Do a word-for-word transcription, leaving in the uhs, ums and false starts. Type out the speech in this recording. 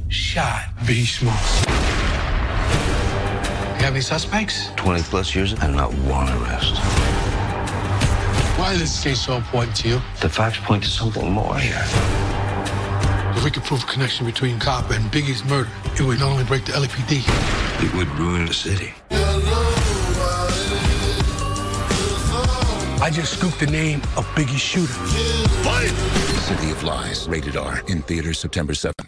shot Biggie Smalls. You have any suspects? twenty plus years and not one arrest. Why is this case so important to you? The facts point to something more here. If we could prove a connection between Cop and Biggie's murder, it would not only break the L A P D, It would ruin the city. I just scooped the name of Biggie's shooter. City of Lies, rated R, in theaters September seventh.